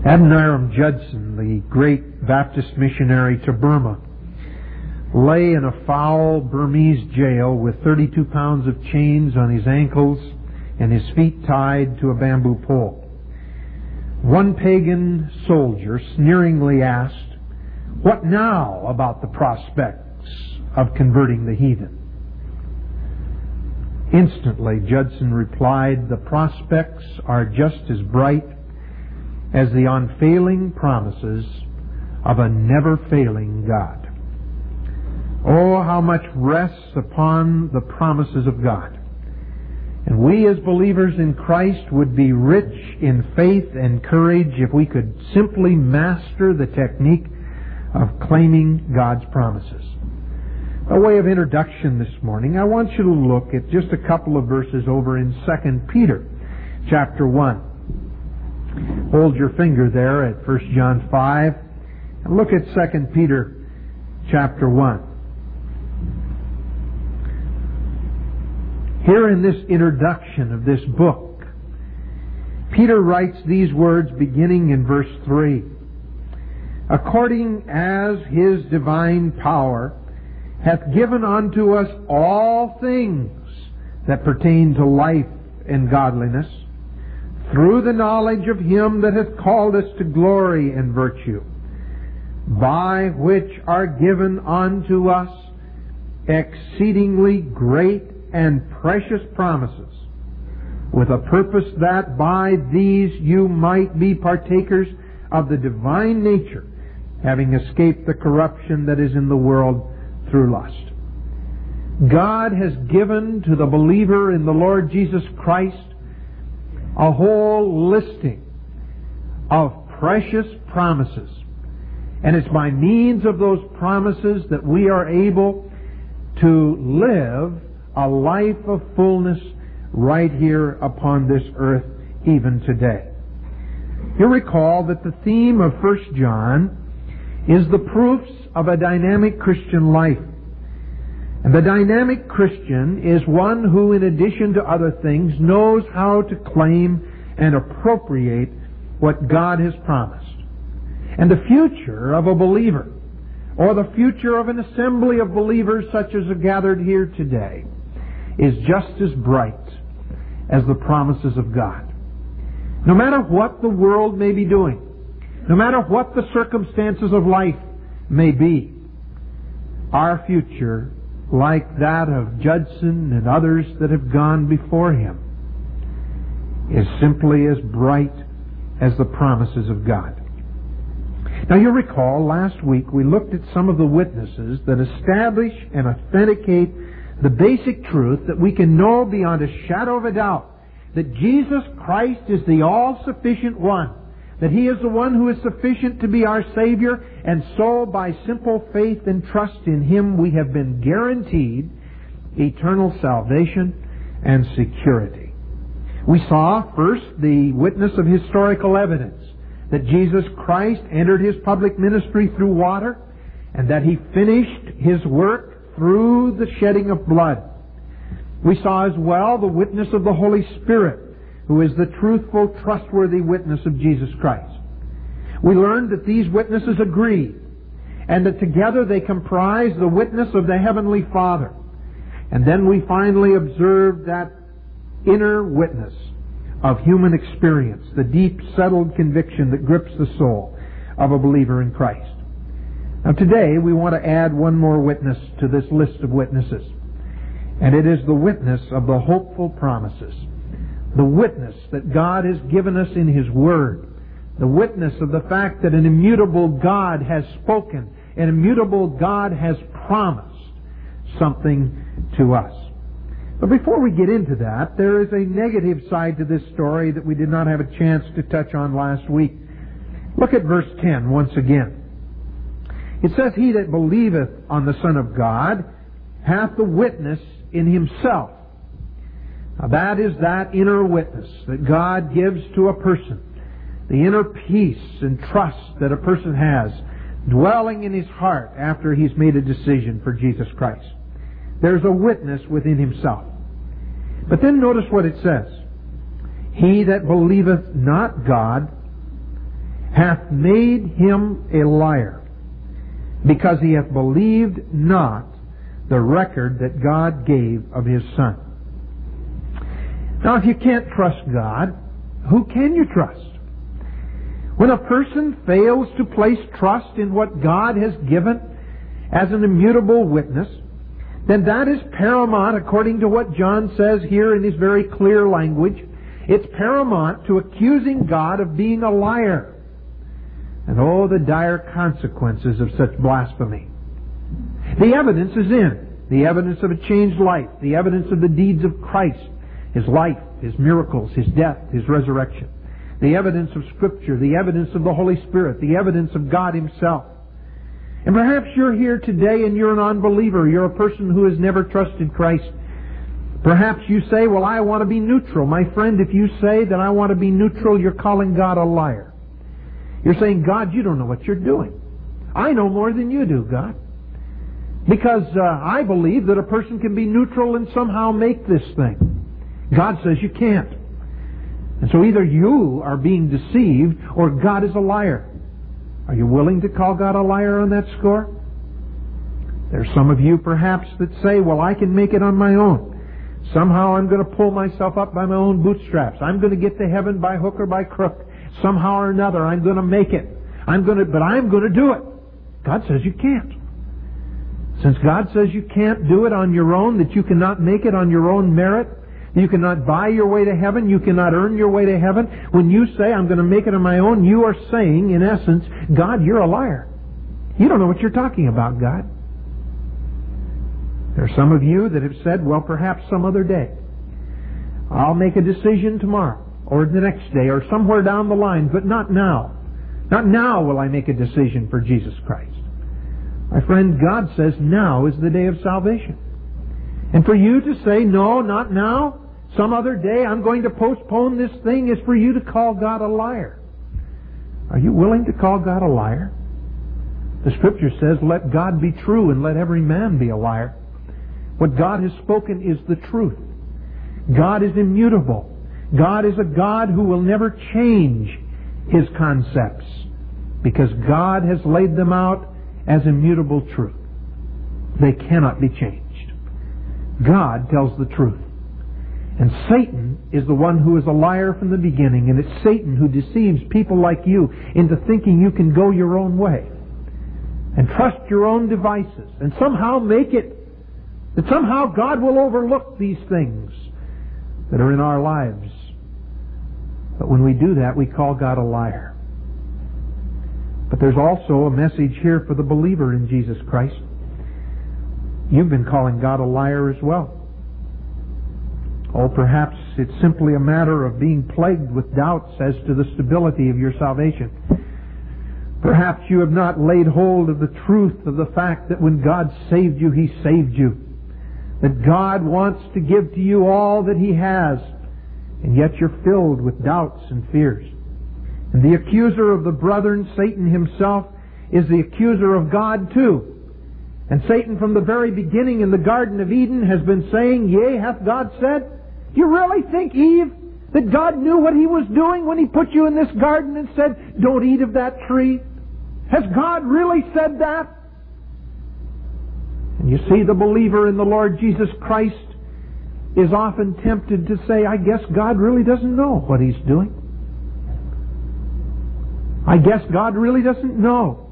Adoniram Judson, the great Baptist missionary to Burma, lay in a foul Burmese jail with 32 pounds of chains on his ankles and his feet tied to a bamboo pole. One pagan soldier sneeringly asked, "What now about the prospects of converting the heathen?" Instantly, Judson replied, "The prospects are just as bright as the unfailing promises of a never-failing God." Oh, how much rests upon the promises of God. And we as believers in Christ would be rich in faith and courage if we could simply master the technique of claiming God's promises. By way of introduction this morning, I want you to look at just a couple of verses over in 2 Peter chapter 1. Hold your finger there at 1 John 5 and look at 2 Peter chapter 1. Here in this introduction of this book, Peter writes these words beginning in verse 3. "According as His divine power hath given unto us all things that pertain to life and godliness, through the knowledge of Him that hath called us to glory and virtue, by which are given unto us exceedingly great and precious promises, with a purpose that by these you might be partakers of the divine nature, having escaped the corruption that is in the world through lust." God has given to the believer in the Lord Jesus Christ a whole listing of precious promises. And it's by means of those promises that we are able to live a life of fullness right here upon this earth even today. You'll recall that the theme of 1 John is the proofs of a dynamic Christian life. And the dynamic Christian is one who, in addition to other things, knows how to claim and appropriate what God has promised. And the future of a believer, or the future of an assembly of believers such as are gathered here today, is just as bright as the promises of God. No matter what the world may be doing, no matter what the circumstances of life may be, our future, like that of Judson and others that have gone before him, is simply as bright as the promises of God. Now you'll recall last week we looked at some of the witnesses that establish and authenticate the basic truth that we can know beyond a shadow of a doubt that Jesus Christ is the all-sufficient one, that He is the one who is sufficient to be our Savior, and so by simple faith and trust in Him we have been guaranteed eternal salvation and security. We saw first the witness of historical evidence that Jesus Christ entered His public ministry through water and that He finished His work through the shedding of blood. We saw as well the witness of the Holy Spirit, who is the truthful, trustworthy witness of Jesus Christ. We learned that these witnesses agreed, and that together they comprise the witness of the Heavenly Father. And then we finally observed that inner witness of human experience, the deep, settled conviction that grips the soul of a believer in Christ. Now today we want to add one more witness to this list of witnesses. And it is the witness of the hopeful promises. The witness that God has given us in His Word. The witness of the fact that an immutable God has spoken. An immutable God has promised something to us. But before we get into that, there is a negative side to this story that we did not have a chance to touch on last week. Look at verse 10 once again. It says, "He that believeth on the Son of God hath the witness in himself." Now that is that inner witness that God gives to a person. The inner peace and trust that a person has dwelling in his heart after he's made a decision for Jesus Christ. There's a witness within himself. But then notice what it says. "He that believeth not God hath made him a liar, because he hath believed not the record that God gave of his Son. Now, if you can't trust God, who can you trust? When a person fails to place trust in what God has given as an immutable witness, then that is paramount, according to what John says here in his very clear language. It's paramount to accusing God of being a liar. And oh, the dire consequences of such blasphemy. The evidence is in. The evidence of a changed life. The evidence of the deeds of Christ. His life, His miracles, His death, His resurrection. The evidence of Scripture. The evidence of the Holy Spirit. The evidence of God Himself. And perhaps you're here today and you're an unbeliever. You're a person who has never trusted Christ. Perhaps you say, well, I want to be neutral. My friend, if you say that I want to be neutral, you're calling God a liar. You're saying, God, you don't know what you're doing. I know more than you do, God. Because I believe that a person can be neutral and somehow make this thing. God says you can't. And so either you are being deceived or God is a liar. Are you willing to call God a liar on that score? There's some of you perhaps that say, well, I can make it on my own. Somehow I'm going to pull myself up by my own bootstraps. I'm going to get to heaven by hook or by crook. Somehow or another I'm going to make it. But I'm going to do it. God says you can't. Since God says you can't do it on your own, that you cannot make it on your own merit, you cannot buy your way to heaven, you cannot earn your way to heaven, when you say, I'm going to make it on my own, you are saying, in essence, God, you're a liar. You don't know what you're talking about, God. There are some of you that have said, well, perhaps some other day. I'll make a decision tomorrow, or the next day, or somewhere down the line, but not now. Not now will I make a decision for Jesus Christ. My friend, God says now is the day of salvation. And for you to say, no, not now, some other day, I'm going to postpone this thing, is for you to call God a liar. Are you willing to call God a liar? The Scripture says, let God be true and let every man be a liar. What God has spoken is the truth. God is immutable. God is a God who will never change His concepts, because God has laid them out as immutable truth. They cannot be changed. God tells the truth. And Satan is the one who is a liar from the beginning, and it's Satan who deceives people like you into thinking you can go your own way and trust your own devices and somehow make it that somehow God will overlook these things that are in our lives. But when we do that, we call God a liar. But there's also a message here for the believer in Jesus Christ. You've been calling God a liar as well. Or perhaps it's simply a matter of being plagued with doubts as to the stability of your salvation. Perhaps you have not laid hold of the truth of the fact that when God saved you, He saved you. That God wants to give to you all that He has, and yet you're filled with doubts and fears. And the accuser of the brethren, Satan himself, is the accuser of God too. And Satan from the very beginning in the Garden of Eden has been saying, yea, hath God said? You really think, Eve, that God knew what He was doing when He put you in this garden and said, don't eat of that tree? Has God really said that? And you see, the believer in the Lord Jesus Christ is often tempted to say, I guess God really doesn't know what He's doing. I guess God really doesn't know.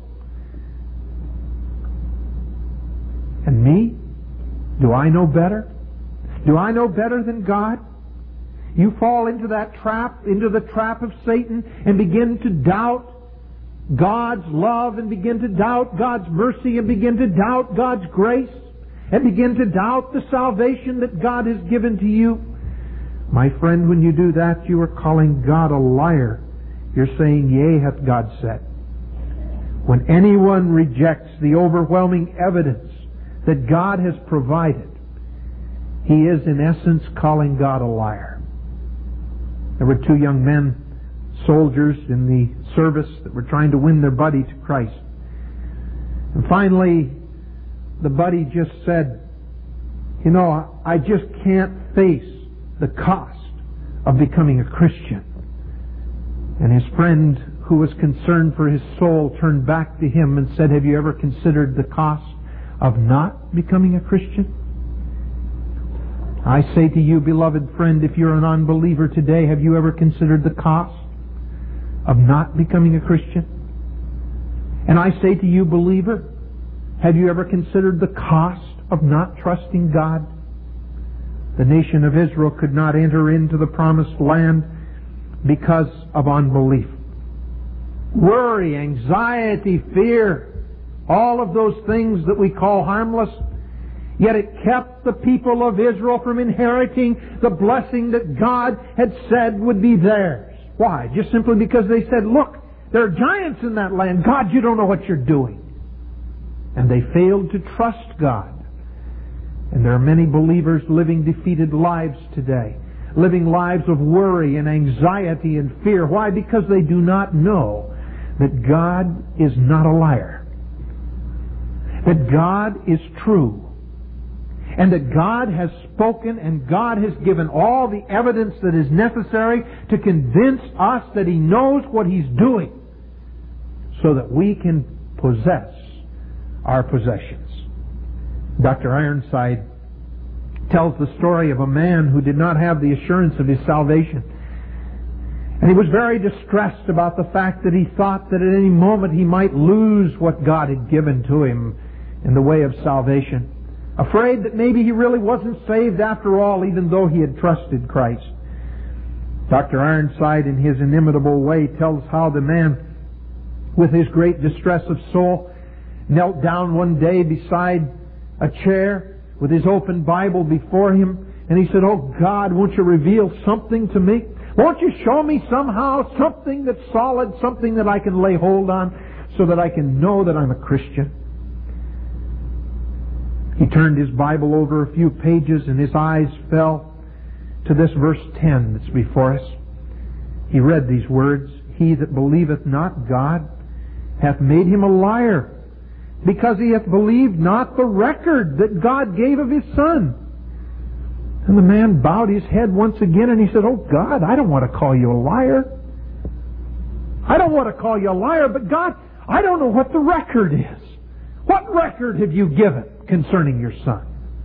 And me? Do I know better? Do I know better than God? You fall into that trap, into the trap of Satan, and begin to doubt God's love, and begin to doubt God's mercy, and begin to doubt God's grace, and begin to doubt the salvation that God has given to you. My friend, when you do that, you are calling God a liar. You're saying, yea, hath God said. When anyone rejects the overwhelming evidence that God has provided, he is in essence calling God a liar. There were two young men, soldiers in the service, that were trying to win their buddy to Christ. And finally, the buddy just said, you know, I just can't face the cost of becoming a Christian. And his friend, who was concerned for his soul, turned back to him and said, "Have you ever considered the cost of not becoming a Christian?" I say to you, beloved friend, if you're an unbeliever today, have you ever considered the cost of not becoming a Christian? And I say to you, believer, have you ever considered the cost of not trusting God? The nation of Israel could not enter into the promised land because of unbelief. Worry, anxiety, fear, all of those things that we call harmless, yet it kept the people of Israel from inheriting the blessing that God had said would be theirs. Why? Just simply because they said, "Look, there are giants in that land. God, you don't know what you're doing." And they failed to trust God. And there are many believers living defeated lives today, living lives of worry and anxiety and fear. Why? Because they do not know that God is not a liar, that God is true, and that God has spoken and God has given all the evidence that is necessary to convince us that He knows what He's doing so that we can possess our possessions. Dr. Ironside tells the story of a man who did not have the assurance of his salvation. And he was very distressed about the fact that he thought that at any moment he might lose what God had given to him in the way of salvation. Afraid that maybe he really wasn't saved after all, even though he had trusted Christ. Dr. Ironside, in his inimitable way, tells how the man, with his great distress of soul, knelt down one day beside a chair with his open Bible before him, and he said, "Oh God, won't you reveal something to me? Won't you show me somehow something that's solid, something that I can lay hold on so that I can know that I'm a Christian?" He turned his Bible over a few pages and his eyes fell to this verse 10 that's before us. He read these words, "He that believeth not God hath made him a liar, because he hath believed not the record that God gave of His Son." And the man bowed his head once again and he said, "Oh God, I don't want to call you a liar. I don't want to call you a liar, but God, I don't know what the record is. What record have you given concerning your Son?"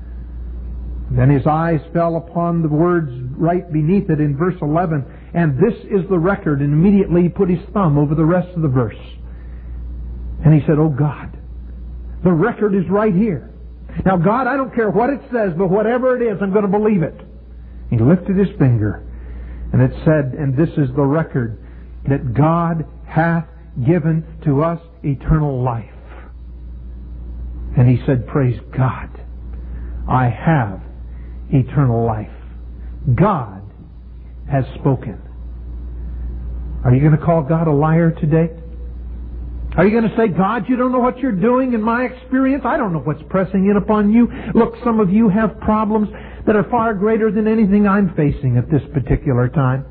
Then his eyes fell upon the words right beneath it in verse 11, "And this is the record," and immediately he put his thumb over the rest of the verse. And he said, "Oh God, the record is right here. Now God, I don't care what it says, but whatever it is, I'm going to believe it." He lifted his finger, and it said, "And this is the record, that God hath given to us eternal life." And he said, "Praise God, I have eternal life. God has spoken." Are you going to call God a liar today? Are you going to say, "God, you don't know what you're doing in my experience? I don't know what's pressing in upon you. Look, some of you have problems that are far greater than anything I'm facing at this particular time."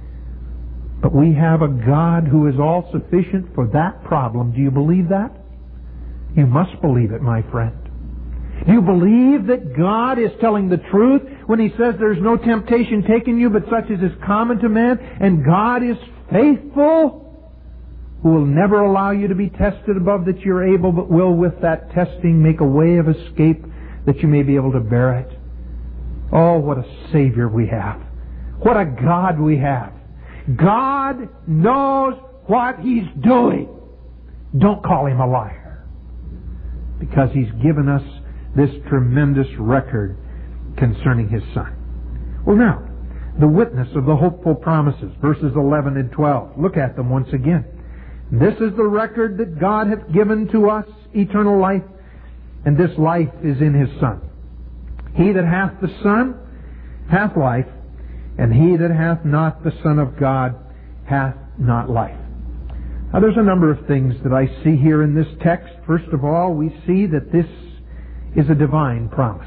But we have a God who is all sufficient for that problem. Do you believe that? You must believe it, my friend. Do you believe that God is telling the truth when He says there's no temptation taken you but such as is common to man, and God is faithful, who will never allow you to be tested above that you're able, but will with that testing make a way of escape that you may be able to bear it? Oh, what a Savior we have. What a God we have. God knows what He's doing. Don't call Him a liar, because He's given us this tremendous record concerning His Son. Well, now, the witness of the hopeful promises, verses 11 and 12. Look at them once again. "This is the record that God hath given to us, eternal life, and this life is in His Son. He that hath the Son hath life, and he that hath not the Son of God hath not life." Now there's a number of things that I see here in this text. First of all, we see that this is a divine promise.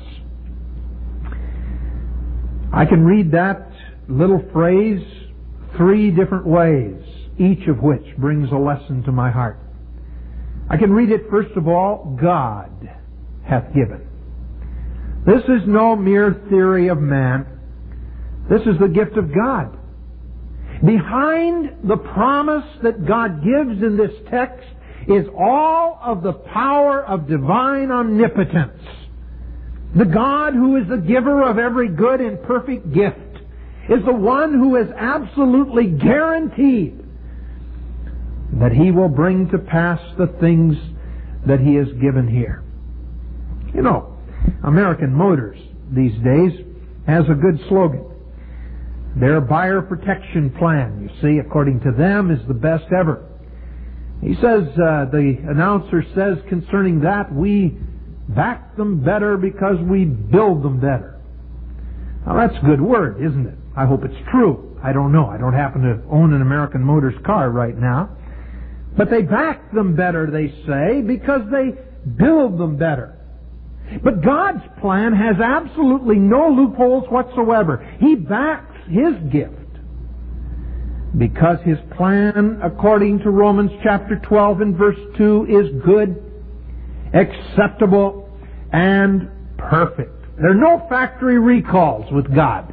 I can read that little phrase 3 different ways, each of which brings a lesson to my heart. I can read it, first of all, God hath given. This is no mere theory of man. This is the gift of God. Behind the promise that God gives in this text is all of the power of divine omnipotence. The God who is the giver of every good and perfect gift is the one who is absolutely guaranteed that He will bring to pass the things that He has given here. You know, American Motors these days has a good slogan. Their buyer protection plan, you see, according to them, is the best ever. He says, the announcer says concerning that, we back them better because we build them better. Now that's a good word, isn't it? I hope it's true. I don't know. I don't happen to own an American Motors car right now. But they back them better, they say, because they build them better. But God's plan has absolutely no loopholes whatsoever. He backs His gift because His plan, according to Romans chapter 12 and verse 2, is good, acceptable, and perfect. There are no factory recalls with God.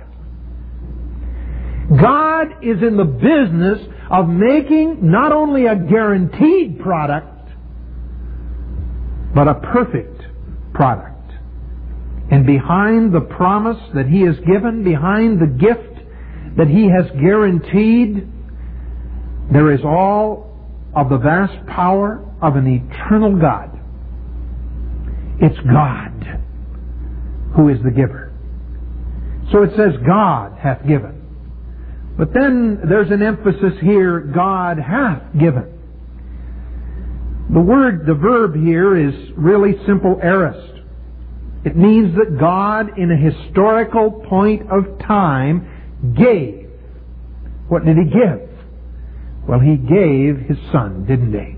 God is in the business of making not only a guaranteed product, but a perfect product. And behind the promise that He has given, behind the gift that He has guaranteed, there is all of the vast power of an eternal God. It's God who is the giver. So it says, God hath given. But then there's an emphasis here, God hath given. The verb here is really simple aorist. It means that God, in a historical point of time, gave. What did He give? Well, He gave His Son, didn't He?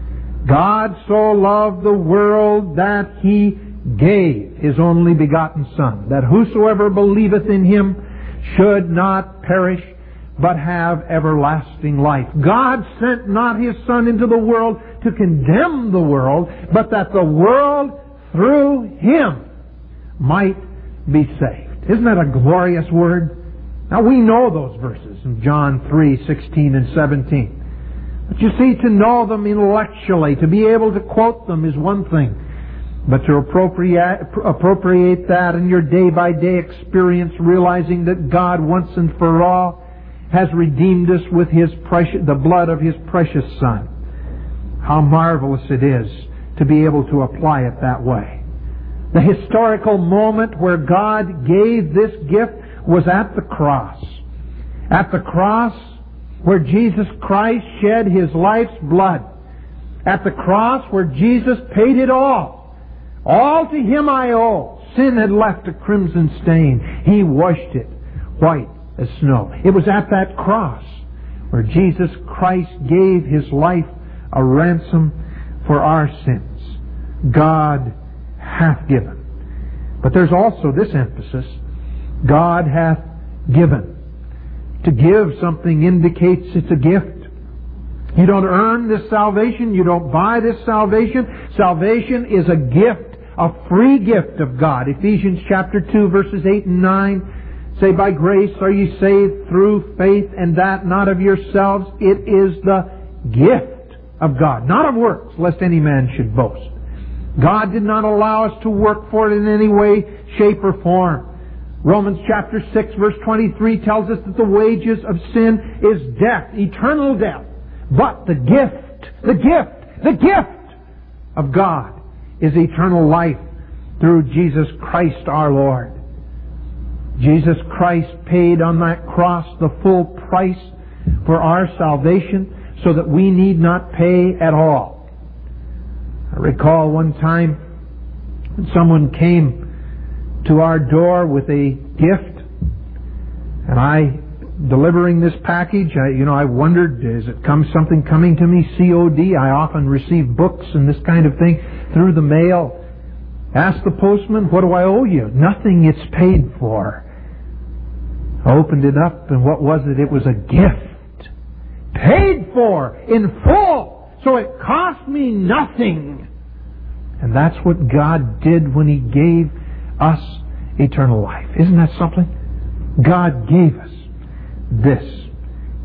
God so loved the world that He gave His only begotten Son, that whosoever believeth in Him should not perish, but have everlasting life. God sent not His Son into the world to condemn the world, but that the world through Him might be saved. Isn't that a glorious word? Now we know those verses in John 3:16 and 17. But you see, to know them intellectually, to be able to quote them is one thing. But to appropriate that in your day-by-day experience, realizing that God once and for all has redeemed us with the blood of His precious Son. How marvelous it is to be able to apply it that way. The historical moment where God gave this gift was at the cross. At the cross where Jesus Christ shed His life's blood. At the cross where Jesus paid it all. All to Him I owe. Sin had left a crimson stain. He washed it white as snow. It was at that cross where Jesus Christ gave His life a ransom for our sins. God hath given. But there's also this emphasis, God hath given. To give something indicates it's a gift. You don't earn this salvation. You don't buy this salvation. Salvation is a gift, a free gift of God. Ephesians chapter 2 verses 8 and 9 say, by grace are ye saved through faith, and that not of yourselves. It is the gift of God, not of works, lest any man should boast. God did not allow us to work for it in any way, shape, or form. Romans chapter 6 verse 23 tells us that the wages of sin is death, eternal death. But the gift of God is eternal life through Jesus Christ our Lord. Jesus Christ paid on that cross the full price for our salvation so that we need not pay at all. I recall one time when someone came to our door with a gift, and delivering this package, I wondered, is it something coming to me COD? I often receive books and this kind of thing through the mail. Asked the postman, what do I owe you? Nothing, it's paid for. I opened it up, and what was it? It was a gift. Paid for in full. So it cost me nothing. And that's what God did when He gave us eternal life. Isn't that something? God gave us this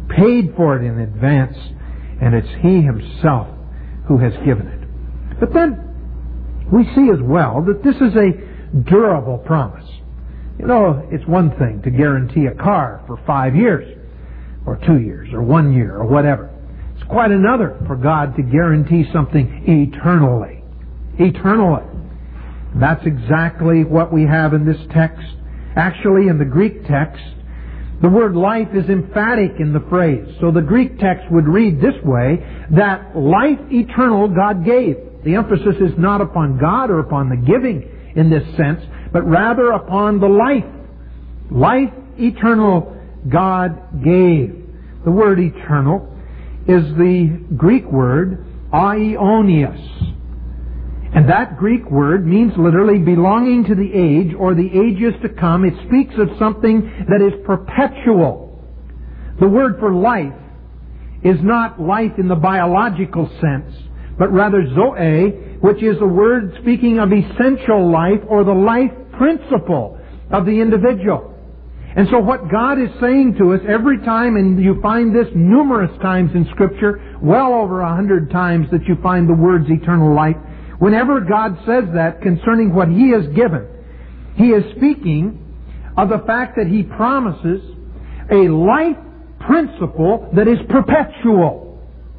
paid for it in advance, and it's He Himself who has given it. But then we see as well that this is a durable promise. You know, it's one thing to guarantee a car for 5 years, or 2 years, or 1 year, or whatever. It's quite another for God to guarantee something eternally. Eternally. That's exactly what we have in this text. Actually, in the Greek text, the word life is emphatic in the phrase. So the Greek text would read this way, that life eternal God gave. The emphasis is not upon God or upon the giving in this sense, but rather upon the life. Life eternal God gave. The word eternal is the Greek word aionios. And that Greek word means literally belonging to the age or the ages to come. It speaks of something that is perpetual. The word for life is not life in the biological sense, but rather zoe, which is a word speaking of essential life or the life principle of the individual. And so what God is saying to us every time, and you find this numerous times in Scripture, well over 100 times that you find the words eternal life, whenever God says that concerning what He has given, He is speaking of the fact that He promises a life principle that is perpetual.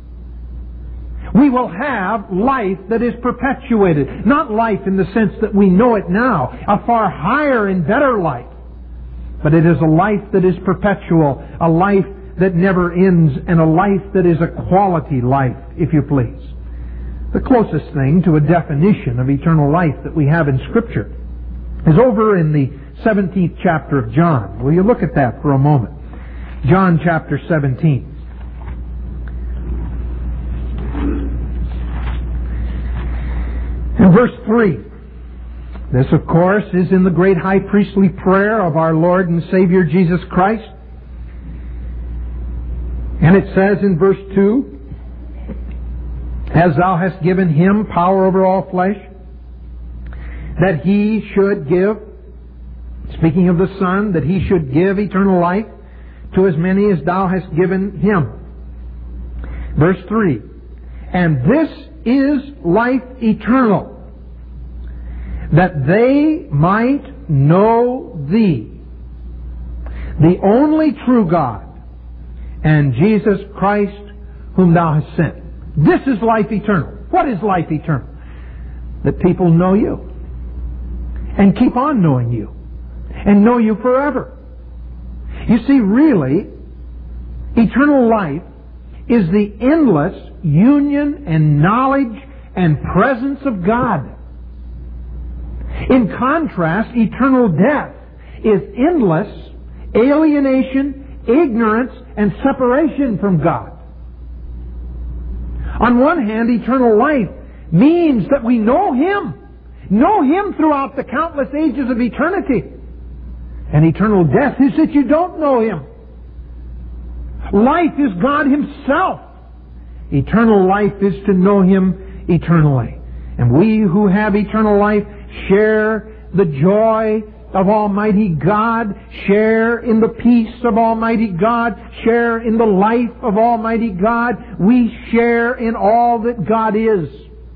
We will have life that is perpetuated. Not life in the sense that we know it now, a far higher and better life. But it is a life that is perpetual, a life that never ends, and a life that is a quality life, if you please. The closest thing to a definition of eternal life that we have in Scripture is over in the 17th chapter of John. Will you look at that for a moment? John chapter 17. And verse 3. This, of course, is in the great high priestly prayer of our Lord and Savior Jesus Christ. And it says in verse 2, as Thou hast given Him power over all flesh, that He should give, speaking of the Son, that He should give eternal life to as many as Thou hast given Him. Verse 3, and this is life eternal, that they might know Thee, the only true God, and Jesus Christ, whom Thou hast sent. This is life eternal. What is life eternal? That people know You, and keep on knowing You, and know You forever. You see, really, eternal life is the endless union and knowledge and presence of God. In contrast, eternal death is endless alienation, ignorance, and separation from God. On one hand, eternal life means that we know Him throughout the countless ages of eternity. And eternal death is that you don't know Him. Life is God Himself. Eternal life is to know Him eternally. And we who have eternal life share the joy of Almighty God, share in the peace of Almighty God, share in the life of Almighty God. We share in all that God is.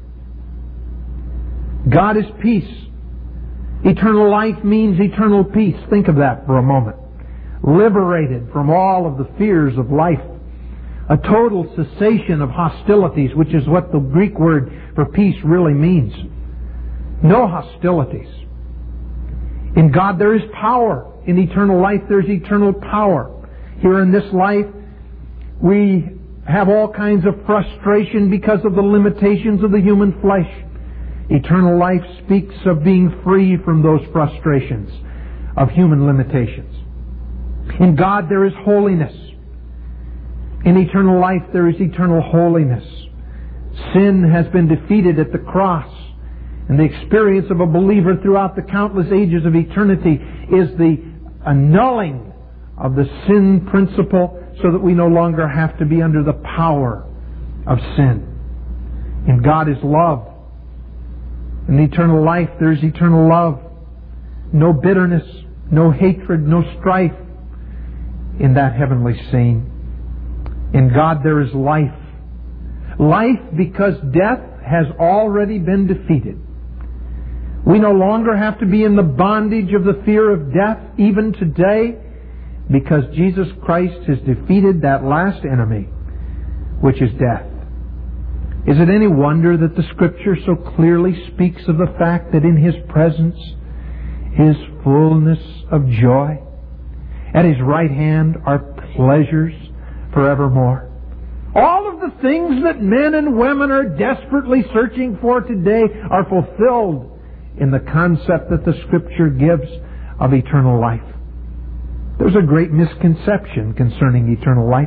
God is peace. Eternal life means eternal peace. Think of that for a moment. Liberated from all of the fears of life. A total cessation of hostilities, which is what the Greek word for peace really means. No hostilities. In God there is power. In eternal life there is eternal power. Here in this life we have all kinds of frustration because of the limitations of the human flesh. Eternal life speaks of being free from those frustrations of human limitations. In God there is holiness. In eternal life there is eternal holiness. Sin has been defeated at the cross. And the experience of a believer throughout the countless ages of eternity is the annulling of the sin principle so that we no longer have to be under the power of sin. And God is love. In eternal life there is eternal love. No bitterness, no hatred, no strife in that heavenly scene. In God there is life. Life because death has already been defeated. We no longer have to be in the bondage of the fear of death even today, because Jesus Christ has defeated that last enemy, which is death. Is it any wonder that the Scripture so clearly speaks of the fact that in His presence is fullness of joy? At His right hand are pleasures forevermore. All of the things that men and women are desperately searching for today are fulfilled in the concept that the Scripture gives of eternal life. There's a great misconception concerning eternal life.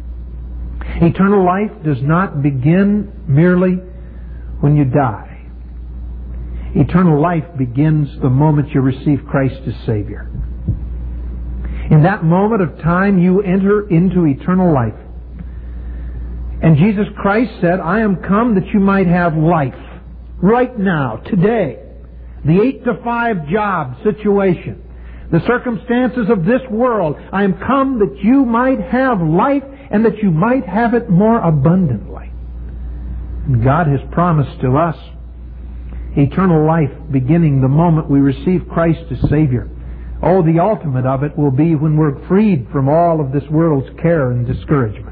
Eternal life does not begin merely when you die. Eternal life begins the moment you receive Christ as Savior. In that moment of time, you enter into eternal life. And Jesus Christ said, I am come that you might have life. Right now, today. The 8-to-5 job situation. The circumstances of this world. I am come that you might have life and that you might have it more abundantly. And God has promised to us eternal life beginning the moment we receive Christ as Savior. Oh, the ultimate of it will be when we're freed from all of this world's care and discouragement.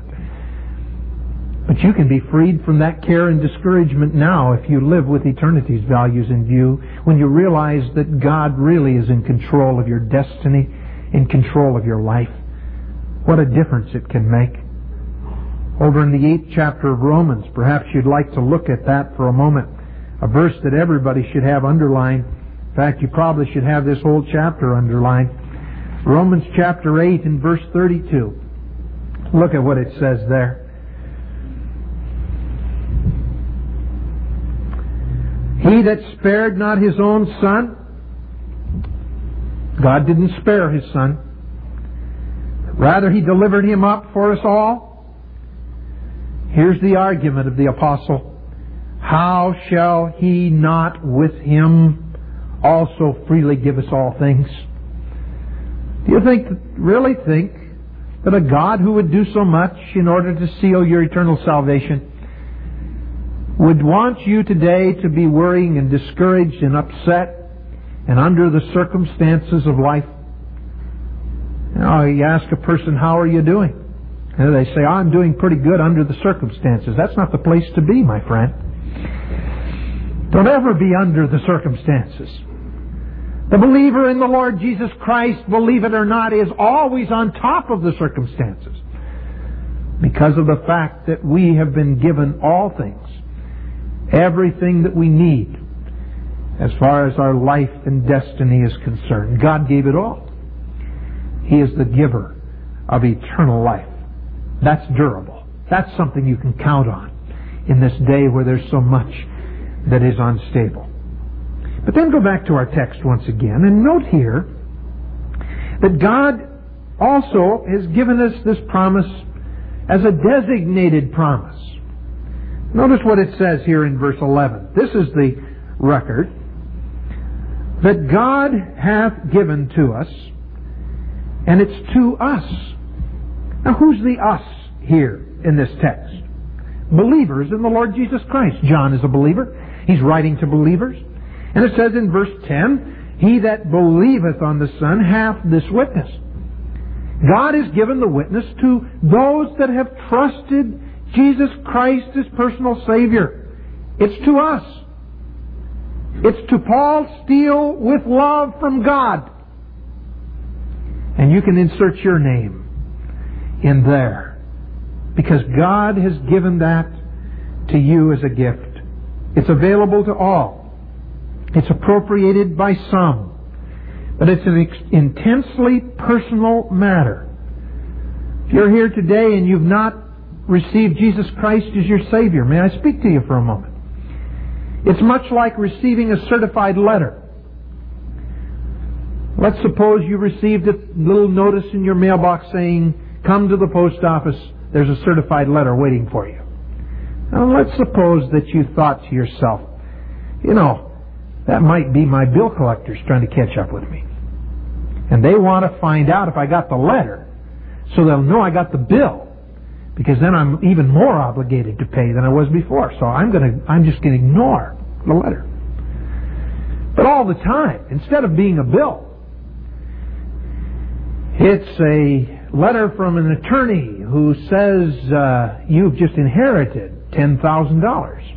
But you can be freed from that care and discouragement now if you live with eternity's values in view, when you realize that God really is in control of your destiny, in control of your life. What a difference it can make. Over in the 8th chapter of Romans, perhaps you'd like to look at that for a moment. A verse that everybody should have underlined. In fact, you probably should have this whole chapter underlined. Romans chapter 8 and verse 32. Look at what it says there. He that spared not His own Son, God didn't spare His Son. Rather, He delivered Him up for us all. Here's the argument of the apostle. How shall He not with Him also freely give us all things? Do you really think that a God who would do so much in order to seal your eternal salvation would want you today to be worrying and discouraged and upset and under the circumstances of life? You know, you ask a person, how are you doing? And they say, I'm doing pretty good under the circumstances. That's not the place to be, my friend. Don't ever be under the circumstances. The believer in the Lord Jesus Christ, believe it or not, is always on top of the circumstances, because of the fact that we have been given all things. Everything that we need as far as our life and destiny is concerned. God gave it all. He is the giver of eternal life. That's durable. That's something you can count on in this day where there's so much that is unstable. But then go back to our text once again and note here that God also has given us this promise as a designated promise. Notice what it says here in verse 11. This is the record that God hath given to us, and it's to us. Now, who's the us here in this text? Believers in the Lord Jesus Christ. John is a believer. He's writing to believers. And it says in verse 10, He that believeth on the Son hath this witness. God has given the witness to those that have trusted Jesus Christ as personal Savior. It's to us. It's to Paul Steele with love from God. And you can insert your name in there, because God has given that to you as a gift. It's available to all. It's appropriated by some. But it's an intensely personal matter. If you're here today and you've not received Jesus Christ as your Savior, may I speak to you for a moment? It's much like receiving a certified letter. Let's suppose you received a little notice in your mailbox saying, come to the post office, there's a certified letter waiting for you. Now let's suppose that you thought to yourself, you know, that might be my bill collectors trying to catch up with me. And they want to find out if I got the letter, so they'll know I got the bill. because then I'm even more obligated to pay than I was before. So I'm just going to ignore the letter. But all the time, instead of being a bill, it's a letter from an attorney who says you've just inherited $10,000.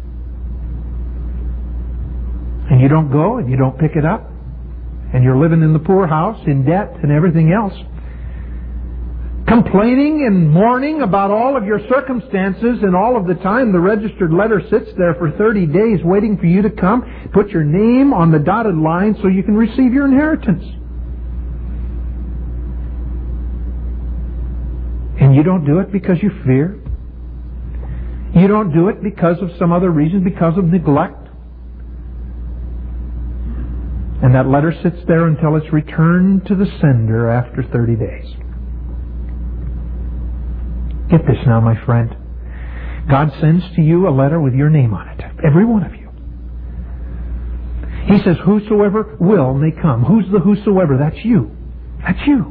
And you don't go and you don't pick it up. And you're living in the poorhouse in debt and everything else. Complaining and mourning about all of your circumstances, and all of the time the registered letter sits there for 30 days waiting for you to come, put your name on the dotted line so you can receive your inheritance. And you don't do it because you fear. You don't do it because of some other reason, because of neglect. And that letter sits there until it's returned to the sender after 30 days. Get this now, my friend. God sends to you a letter with your name on it. Every one of you. He says, whosoever will may come. Who's the whosoever? That's you. That's you.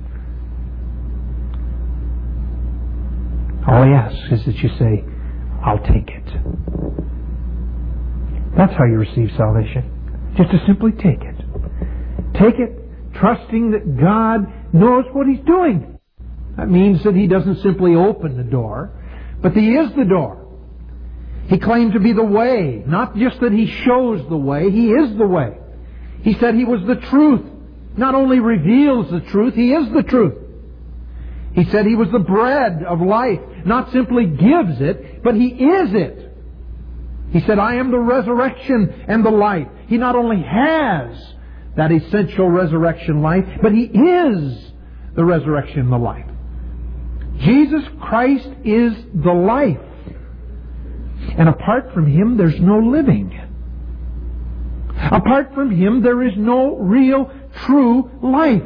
All he asks is that you say, I'll take it. That's how you receive salvation. Just to simply take it. Take it, trusting that God knows what He's doing. That means that He doesn't simply open the door, but He is the door. He claimed to be the way, not just that He shows the way, He is the way. He said He was the truth. Not only reveals the truth, He is the truth. He said He was the bread of life, not simply gives it, but He is it. He said, I am the resurrection and the life. He not only has that essential resurrection life, but He is the resurrection and the life. Jesus Christ is the life. And apart from Him, there's no living. Apart from Him, there is no real, true life.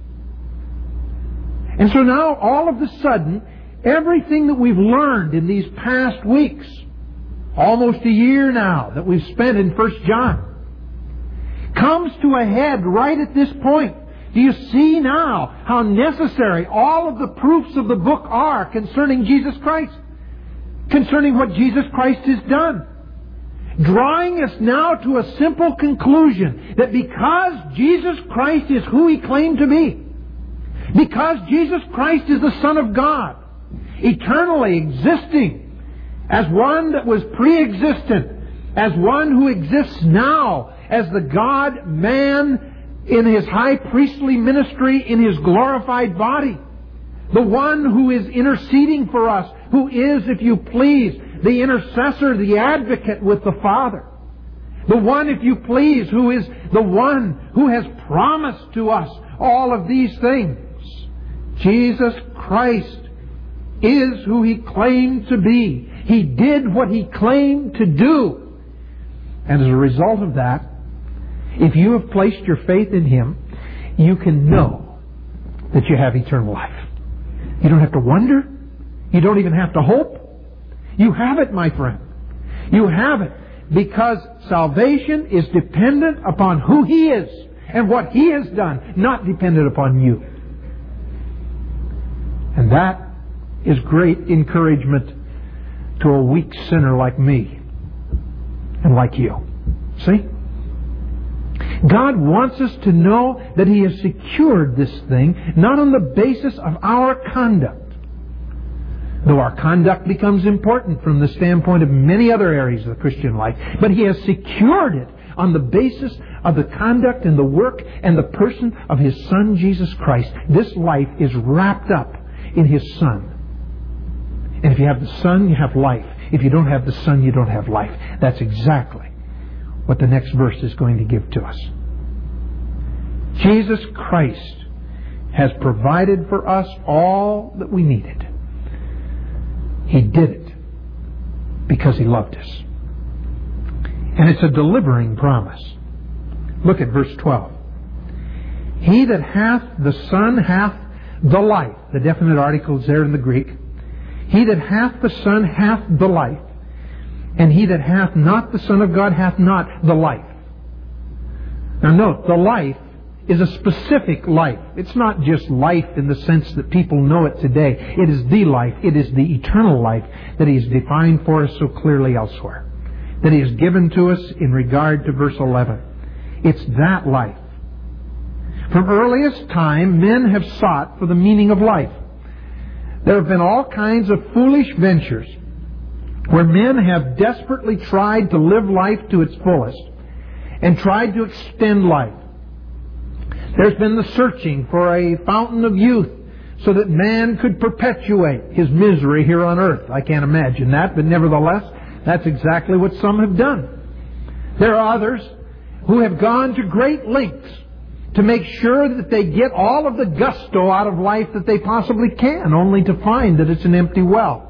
And so now, all of a sudden, everything that we've learned in these past weeks, almost a year now that we've spent in 1 John, comes to a head right at this point. Do you see now how necessary all of the proofs of the book are concerning Jesus Christ? Concerning what Jesus Christ has done. Drawing us now to a simple conclusion that because Jesus Christ is who He claimed to be, because Jesus Christ is the Son of God, eternally existing as one that was pre-existent, as one who exists now as the God-man in His high priestly ministry in His glorified body. The one who is interceding for us, who is, if you please, the intercessor, the advocate with the Father. The one, if you please, who is the one who has promised to us all of these things. Jesus Christ is who He claimed to be. He did what He claimed to do. And as a result of that, if you have placed your faith in Him, you can know that you have eternal life. You don't have to wonder. You don't even have to hope. You have it, my friend. You have it because salvation is dependent upon who He is and what He has done, not dependent upon you. And that is great encouragement to a weak sinner like me and like you. See? God wants us to know that He has secured this thing not on the basis of our conduct, though our conduct becomes important from the standpoint of many other areas of the Christian life, but He has secured it on the basis of the conduct and the work and the person of His Son, Jesus Christ. This life is wrapped up in His Son. And if you have the Son, you have life. If you don't have the Son, you don't have life. That's exactly what the next verse is going to give to us. Jesus Christ has provided for us all that we needed. He did it because He loved us. And it's a delivering promise. Look at verse 12. He that hath the Son hath the life. The definite article is there in the Greek. He that hath the Son hath the life. And he that hath not the Son of God hath not the life. Now note, the life is a specific life. It's not just life in the sense that people know it today. It is the life. It is the eternal life that He has defined for us so clearly elsewhere, that He has given to us in regard to verse 11. It's that life. From earliest time, men have sought for the meaning of life. There have been all kinds of foolish ventures where men have desperately tried to live life to its fullest and tried to extend life. There's been the searching for a fountain of youth so that man could perpetuate his misery here on earth. I can't imagine that, but nevertheless, that's exactly what some have done. There are others who have gone to great lengths to make sure that they get all of the gusto out of life that they possibly can, only to find that it's an empty well.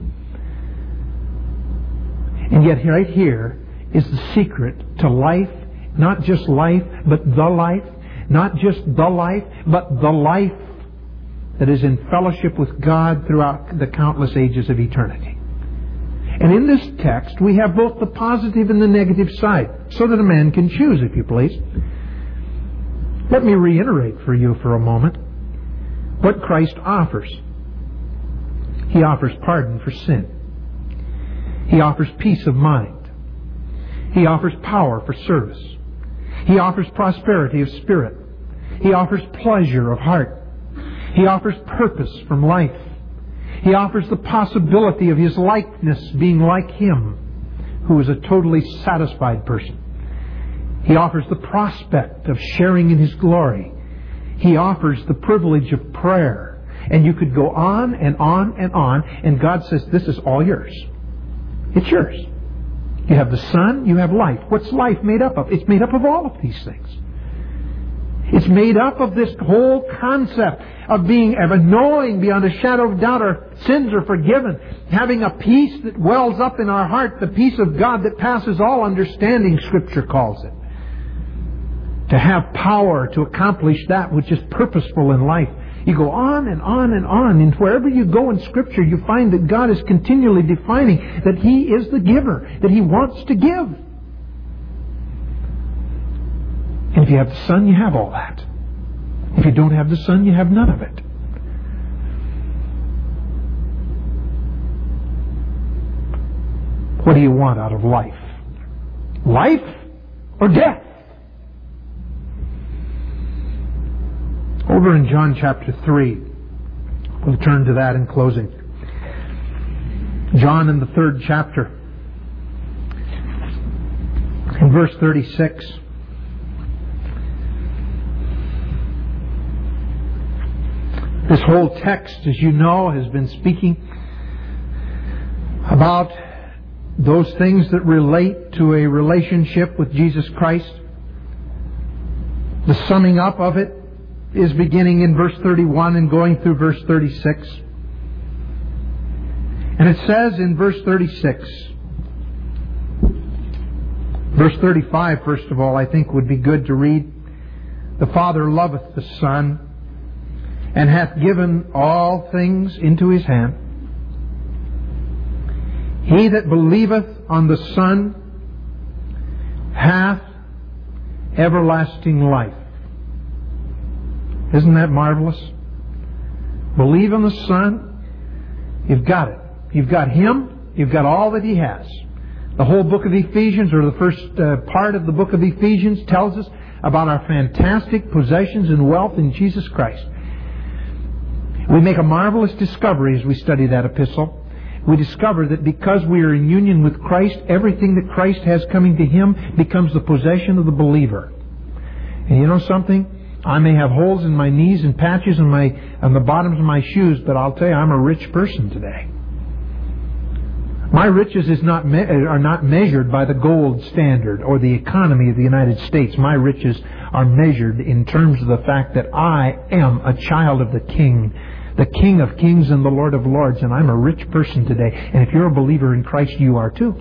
And yet right here is the secret to life, not just life, but the life. Not just the life, but the life that is in fellowship with God throughout the countless ages of eternity. And in this text, we have both the positive and the negative side, so that a man can choose, if you please. Let me reiterate for you for a moment what Christ offers. He offers pardon for sin. He offers peace of mind. He offers power for service. He offers prosperity of spirit. He offers pleasure of heart. He offers purpose from life. He offers the possibility of His likeness being like Him, who is a totally satisfied person. He offers the prospect of sharing in His glory. He offers the privilege of prayer. And you could go on and on and on, and God says, this is all yours. It's yours. You have the Son, you have life. What's life made up of? It's made up of all of these things. It's made up of this whole concept of knowing beyond a shadow of doubt our sins are forgiven, having a peace that wells up in our heart, the peace of God that passes all understanding, Scripture calls it. To have power to accomplish that which is purposeful in life. You go on and on and on, and wherever you go in Scripture, you find that God is continually defining that He is the giver, that He wants to give. And if you have the Son, you have all that. If you don't have the Son, you have none of it. What do you want out of life? Life or death? Over in John chapter 3, we'll turn to that in closing. John in the 3rd chapter, in verse 36. This whole text, as you know, has been speaking about those things that relate to a relationship with Jesus Christ. The summing up of it is beginning in verse 31 and going through verse 36. And it says in verse 36, verse 35, first of all, I think would be good to read. The Father loveth the Son, and hath given all things into His hand. He that believeth on the Son hath everlasting life. Isn't that marvelous? Believe in the Son, you've got it. You've got Him, you've got all that He has. The whole book of Ephesians, or the first part of the book of Ephesians, tells us about our fantastic possessions and wealth in Jesus Christ. We make a marvelous discovery as we study that epistle. We discover that because we are in union with Christ, everything that Christ has coming to Him becomes the possession of the believer. And you know something? I may have holes in my knees and patches on the bottoms of my shoes, but I'll tell you, I'm a rich person today. My riches are not measured by the gold standard or the economy of the United States. My riches are measured in terms of the fact that I am a child of the King of Kings and the Lord of Lords, and I'm a rich person today. And if you're a believer in Christ, you are too.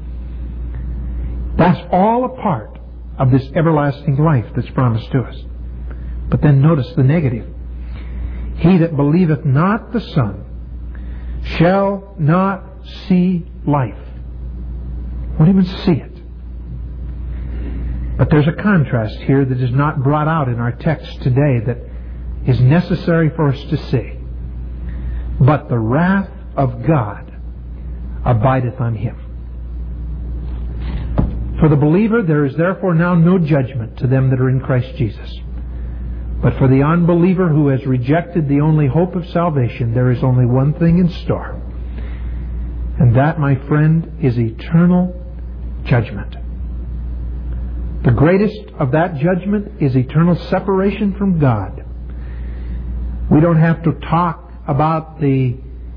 That's all a part of this everlasting life that's promised to us. But then notice the negative. He that believeth not the Son shall not see life. Won't even see it. But there's a contrast here that is not brought out in our text today that is necessary for us to see. But the wrath of God abideth on him. For the believer, there is therefore now no judgment to them that are in Christ Jesus. But for the unbeliever who has rejected the only hope of salvation, there is only one thing in store. And that, my friend, is eternal judgment. The greatest of that judgment is eternal separation from God. We don't have to talk about the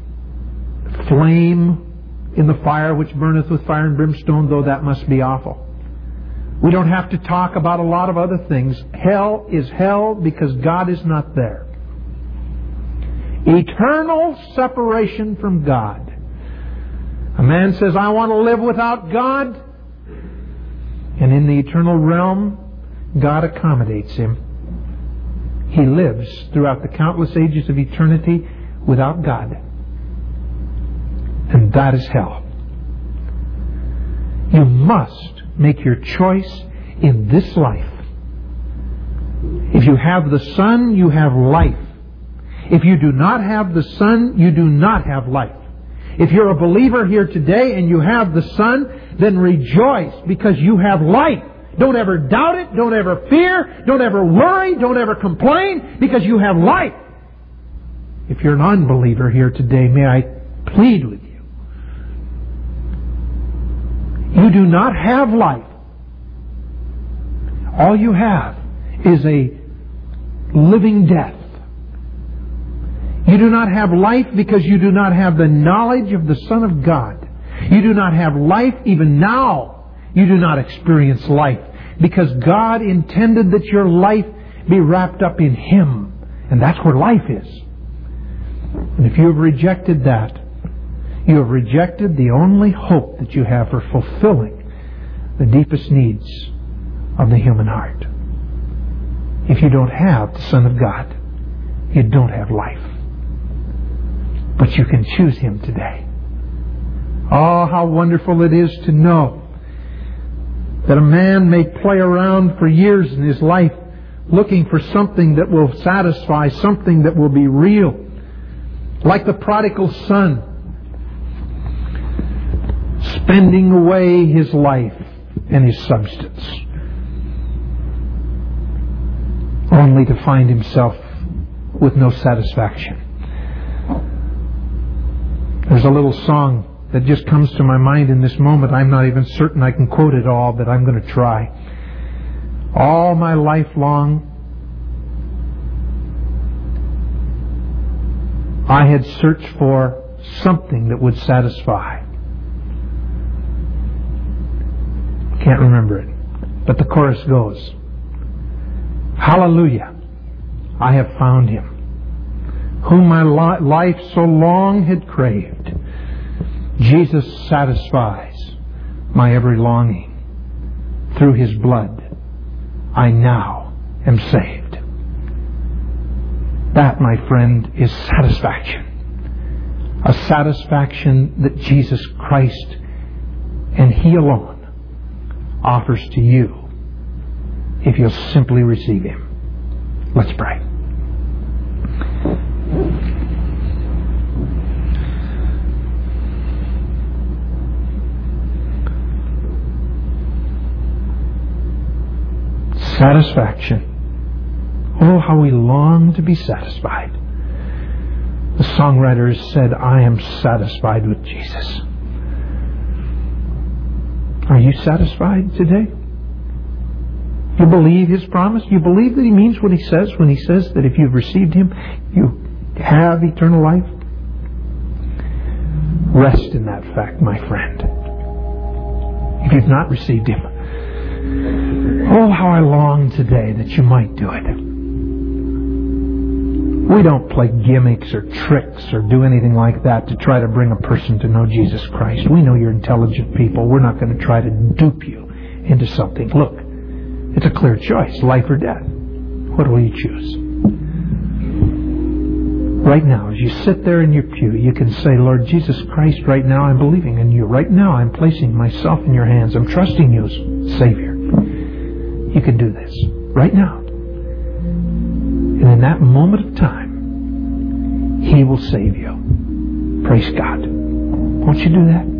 flame in the fire which burneth with fire and brimstone, though that must be awful. We don't have to talk about a lot of other things. Hell is hell because God is not there. Eternal separation from God. A man says, I want to live without God. And in the eternal realm, God accommodates him. He lives throughout the countless ages of eternity without God. And that is hell. You must make your choice in this life. If you have the Son, you have life. If you do not have the Son, you do not have life. If you're a believer here today and you have the Son, then rejoice because you have life. Don't ever doubt it. Don't ever fear. Don't ever worry. Don't ever complain because you have life. If you're an unbeliever here today, may I plead with you. You do not have life. All you have is a living death. You do not have life because you do not have the knowledge of the Son of God. You do not have life even now. You do not experience life because God intended that your life be wrapped up in Him. And that's where life is. And if you have rejected that, you have rejected the only hope that you have for fulfilling the deepest needs of the human heart. If you don't have the Son of God, you don't have life. But you can choose Him today. Oh, how wonderful it is to know that a man may play around for years in his life looking for something that will satisfy, something that will be real. Like the prodigal son, spending away his life and his substance, only to find himself with no satisfaction. There's a little song that just comes to my mind in this moment. I'm not even certain I can quote it all, but I'm going to try. All my life long, I had searched for something that would satisfy. Can't remember it. But the chorus goes, Hallelujah, I have found Him, whom my life so long had craved. Jesus satisfies my every longing. Through His blood, I now am saved. That, my friend, is satisfaction. A satisfaction that Jesus Christ and He alone offers to you if you'll simply receive Him. Let's pray. Satisfaction. Oh, how we long to be satisfied. The songwriter has said, I am satisfied with Jesus. Are you satisfied today? You believe His promise? You believe that He means what He says when He says that if you've received Him, you have eternal life? Rest in that fact, my friend. If you've not received Him, oh, how I long today that you might do it. We don't play gimmicks or tricks or do anything like that to try to bring a person to know Jesus Christ. We know you're intelligent people. We're not going to try to dupe you into something. Look, it's a clear choice, life or death. What will you choose? Right now, as you sit there in your pew, you can say, Lord Jesus Christ, right now I'm believing in You. Right now I'm placing myself in Your hands. I'm trusting You as Savior. You can do this right now. And in that moment of time, He will save you. Praise God. Won't you do that?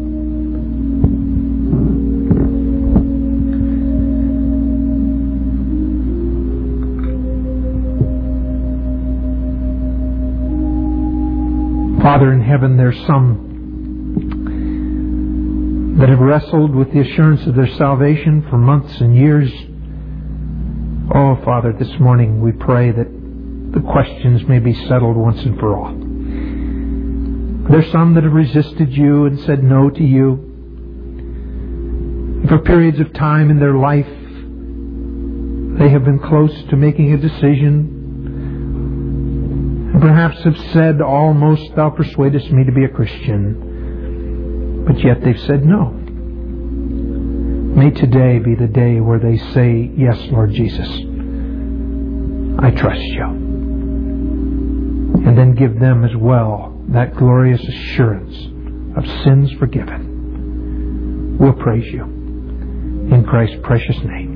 Father in heaven, there's some that have wrestled with the assurance of their salvation for months and years. Oh, Father, this morning we pray that the questions may be settled once and for all. There's some that have resisted you and said no to you. For periods of time in their life, they have been close to making a decision, and perhaps have said almost, "Thou persuadest me to be a Christian." But yet they've said no. May today be the day where they say, "Yes, Lord Jesus, I trust you." And then give them as well that glorious assurance of sins forgiven. We'll praise you in Christ's precious name.